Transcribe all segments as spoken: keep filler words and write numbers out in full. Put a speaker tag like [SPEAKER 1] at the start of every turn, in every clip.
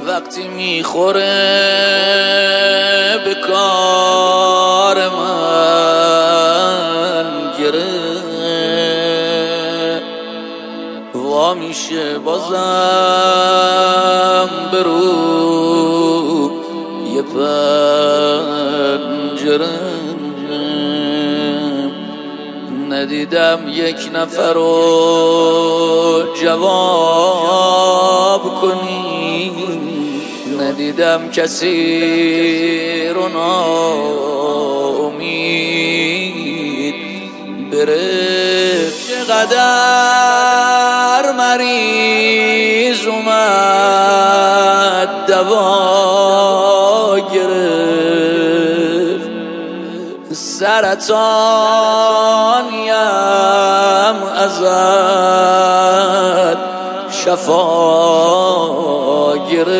[SPEAKER 1] وقتی میخوره به کار من گره وا میشه بازم برو یه پنجره. ندیدم یک نفر رو جواب کنی، ندیدم کسی رو ناامید بره. چقدر مریض اومد دوا گرفت، سرطانیم ازت شفا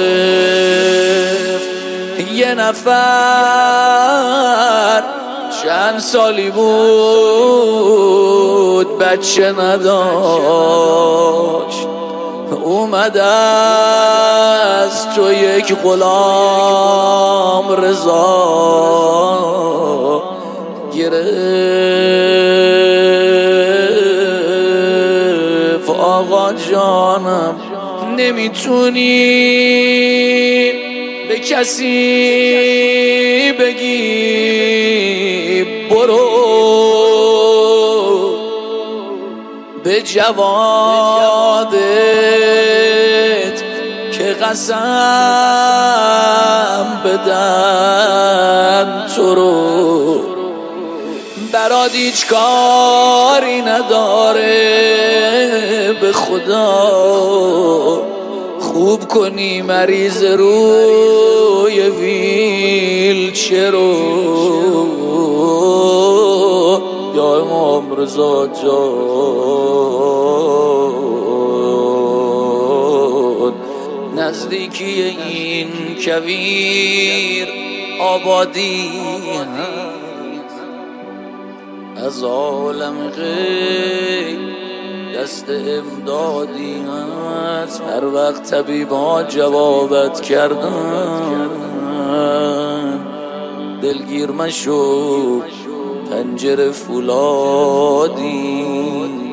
[SPEAKER 1] گرفت. یه نفر چند سالی بود بچه نداشت، اومد از تو یک غلام رضا گرفت. آقا جانم نمیتونی به کسی بگی برو، به جوادت که قسم بدن تو رو، برات هیچ کاری نداره به خدا خوب کنی مریض روی ویلچر رو. یا امام رضا جان نزدیکی این کویر آبادی از عالم غیب دست امدادی هست. هر وقت طبیبا جوابت کردن دلگیر مشو پنجره فولادی.